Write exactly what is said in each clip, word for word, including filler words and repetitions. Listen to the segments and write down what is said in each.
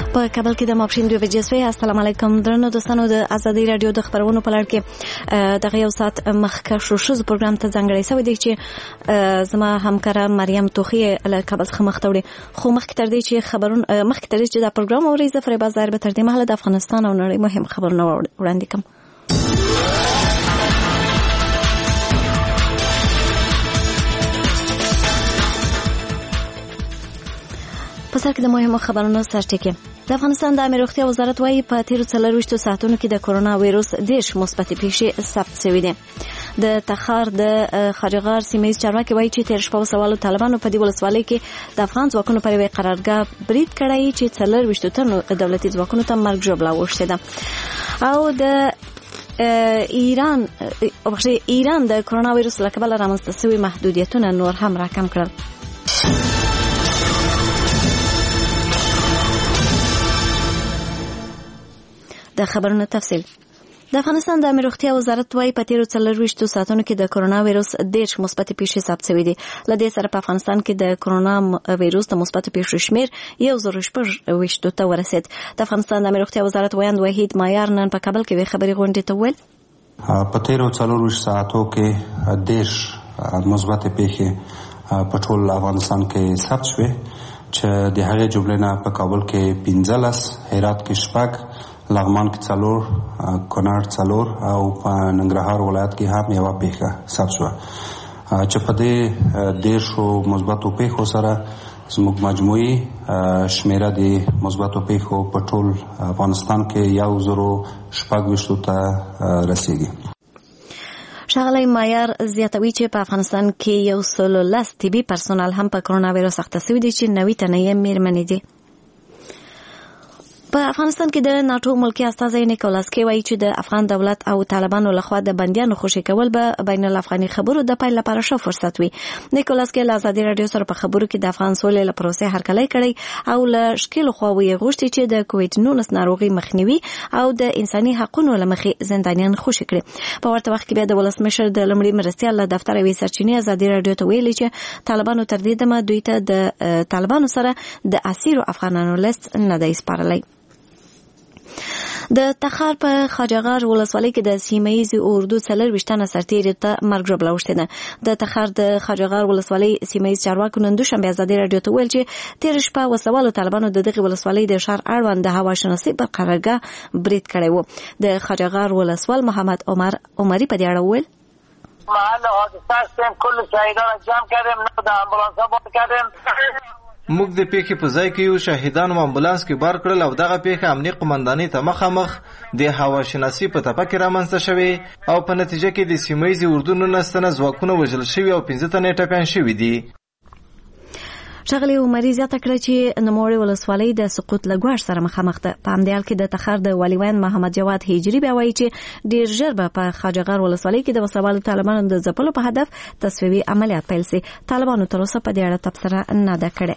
په کابل کې د ماپښین دوه بجې شوې. السلام علیکم درنو دوستانو، د ازادي رادیو د خبرونو په لړ کې دغه یو ساعت مخکښ شوز پروګرام ته ځانګړی شوی دی چې زما همکاره مریم توخی له کابل څخه مخ ته وړي. خو مخکې تر دې چې خبرونه مخکې تر دې چې دا پروګرام اوري، زه فریبا ظاهر به تر دې مهاله د افغانستان او نړۍ مهم خبرونه وړاندې کوم. په سر کې د مهمو خبرونو سرټکی. د افغانستان د عامه روغتیا وزارت وايي په تیرو څلورویشتو ساعتونو کې د کرونا وایروس دېرش مثبتې پیښې ثبت شوې دي. د تخار د خاجغار سیمه ییز چارواکي وايي چې تیر شپه وسوالو طالبانو په دې ولسوالۍ کې د افغان ځواکونو پر یوې قرارګاه برید کړی چې څلورویشتو تنو دولتي ځواکونو ته مرګ ژوبله اوښتې ده. او د ایران او ایران د کرونا وایروس له کبله رامنځته شوي محدودیتونه نور هم راکم کړل. د خبرونو تفصیل. د افغانستان د عامه روغتیا وزارت وايي په تیرو څلورویشتو ساعتونو کې د کرونا وایروس دېرش مثبتې پیښې ثبت شوې دي. له دې سره په افغانستان کې د کرونا وایروس د مثبتو پیښو شمېر یو زر شپږ ویشتو ته ورسېد. د افغانستان د عامه روغتیا وزارت وایند وحید مایار نن په کابل کې یوې خبري غونډې ته وویل په تیرو څلورویشتو ساعتو کې دېرش مثبتې پیښې په ټول افغانستان کې ثبت شوې چې د هغې جملې نه په کابل کې پنځلس، هرات کې شپږ، لغمان کې څلور، کونړ څلور او په ننګرهار ولایت کې هم یوه پیښه ثبت شوه چې په دې دېرشو مثبتو پیښو سره زموږ مجموعي شمیره د مثبتو پیښو په ټول افغانستان کې یو زرو شپږ ویشتو ته رسیږي. ښاغلی مایار زیاتوي چې په افغانستان کې یو سل لس طبي پرسونل هم په کرونا وایروس اخته شوي دي چې نوي تنه یې میرمنې دي. په افغانستان کې د ناټو ملکی استازی نیکولاس کی وایي چې د افغان دولت او طالبانو لخوا د بندیانو خوشي کول به بین الافغاني خبرو د پیل لپاره ښه فرصت وي. نیکولاس کی له ازادي رادیو سره په خبرو کې د افغان سولې له پروسې هرکلی کړی او له شکیلو خواوې یې غوښتي چې د کوویډ نولس ناروغي مخنیوي او د انساني حقونو له مخې زندانیان خوشي کړي. په ورته وخت کې بیا د ولسمشر د لومړي مرستیال له دفتر یوې سرچینې ازادي رادیو ته ویلي چې طالبانو تر دې دمه دوی ته د طالبانو سره د اسیرو افغانانو لیست نه دی سپارلی. د تخار په خاجغار ولسوالۍ کې د سیمه ییز اردو څلورویشت تنه سرتیرو ته مرګ ژوبله اوښتې ده. د تخار د خاجغار ولسوالۍ سیمه ییز چارواکو نن دوشنبه ازادي رادیو ته ویل چې تېره شپه وسوالو طالبانو د دغې ولسوالۍ د ښار اړوند د هواشناسۍ پر قرارګاه برید کړی و. د خاجغار ولسوال محمد عمر عمري په دې اړه وویل محل حادثه هستیم، کل شهیدان جمع کردیم، نه د امبولانس بار کردیم. موږ د پیښې په ځای کې یو شهیدان و امبولانس کې بار کړل او دغه پیښه امنیه قومندانۍ ته مخامخ د هواشناسي په تپه کې رامنځته شوې او په نتیجه کې د سیمه ییزې اردو نولس تنه ځواکونه وژل شوي او پنځه تنه ټپیان شوي دي. ښاغلي عمري زیاته کړه چې نوموړې ولسوالۍ د سقوط له ګواښ سره مخامخ ده. په همدې حال کې د تخار د والیوان محمد جواد هجري بیا وایي چې ډېر ژر به په خاجغار ولسوالۍ کې د وسوالو طالبانو د ځپلو په هدف تصفیوي عملیات پیل سي. طالبانو تر اوسه په دې اړه تبصره نه ده کړې.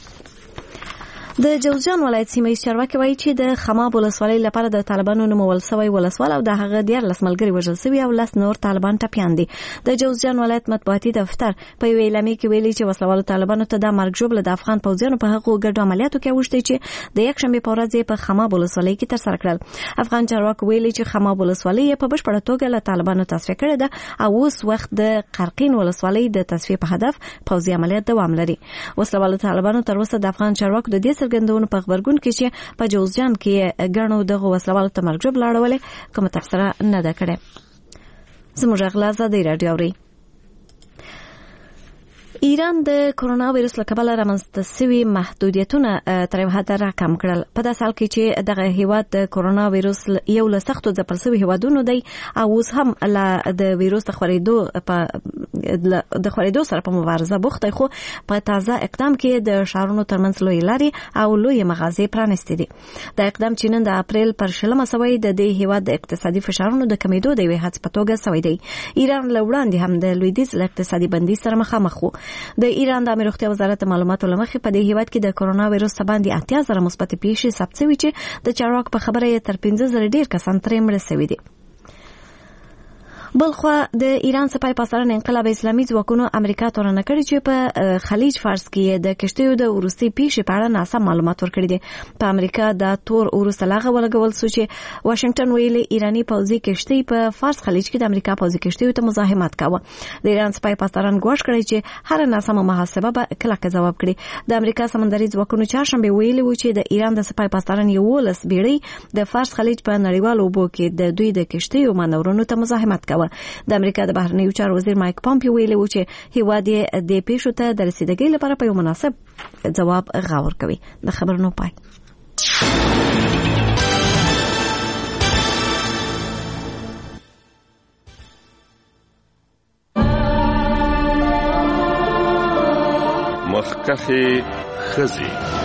د جوزجان ولایت سیمه ییز چارواکي وایي چې د خماب ولسوالۍ لپاره د طالبانو نومول شوی ولسوال او د هغه دیارلس ملګري وژل شوي او لس نور طالبان ټپیان دي. د جوزجان ولایت مطبوعاتي دفتر په یوې اعلامیه کې ویلي چې وسلوالو طالبانو ته د مرګ ژوبله د افغان پوځیانو په هغو ګډو عملیاتو کې اوښتې چې د یکشنبې په ورځ یې په خماب ولسوالۍ کې ترسره کړل. افغان چارواکو ویلي چې خماب ولسوالۍ یې په بشپړه توګه له طالبانو تصفیه کړې ده او اوس وخت د قرقین ولسوالۍ د تصفیې په هدف پوځي عملیات دوام لري. وسلوالو طالبانو تر اوسه د افغان چارواکو د دې څرګندونو په خبرګون کې چې په جوزجان کې ګڼو دغه وسلوالو ته مرګ ژوبله اړولې کومه تبصره نه ده کړې. زموږ غږ له ازادي راډیو اورئ. ایران د کرونا وایروس له کبله رامنځته شوي محدودیتونه تر یو حده راکم کړل. په داسې حال کې چې دغه هیواد د کرونا وایروس یو له سختو ځپل شوي هیوادونو دی او اوس هم له د وایروس د خپرېدو په د خپرېدو سره په مبارزه بوخت دی، خو په تازه اقدام کې د ښارونو ترمنځ لویې لارې او لویې مغازې پرانیستې دي. دا اقدام چې نن د اپریل پر شلمه سوی د دې هیواد د اقتصادي فشارونو د کمیدو د یوې هڅې په توګه سوی دی. ایران له وړاندې هم د لویدیځ له اقتصادي بندیز سره مخامخ و. د ایران د عامه روغتیا وزارت معلوماتو له مخې په دې هیواد کې د کرونا وایروس باندې اتیا زره مثبتې پیښې ثبت شوي چې د چارواکو په خبره یې تر پنځه زره ډېر کسان ترې مړه شوي دي. بلخوا د ایران سپاه پاسداران انقلاب اسلامي ځواکونو امریکا تورنه کړې چې په خلیج فارس کې د کشتیو د وروستي پیښې په اړه ناسم معلومات ورکړي دي. په امریکا د تور وروسته لاغه ولګول شو چې واشنگټن ویلي ایرانی پوځي کشتۍ په فارس خلیج کې د امریکا پوځي کشتیو ته مزاحمت کاوه. د ایران سپاه پاسداران ګواښ کړی چې هر ناسمه محاسبه به کلکه ځواب کړي. د امریکا سمندري ځواکونو چهارشنبه ویلي و چې د ایران د سپاه پاسداران یولس بیړۍ د فارس خلیج په نړیوالو اوبو کې د دوی د کشتیو مانورونو ته مزاحمت کاوه. د امریکا د بهرنیو چارو وزیر مایک پامپیو ویلي و چې هیواد یې د پیښو ته د رسیدګۍ لپاره په یو مناسب ځواب غور کوي. د خبرونو پای. مخکخي خزي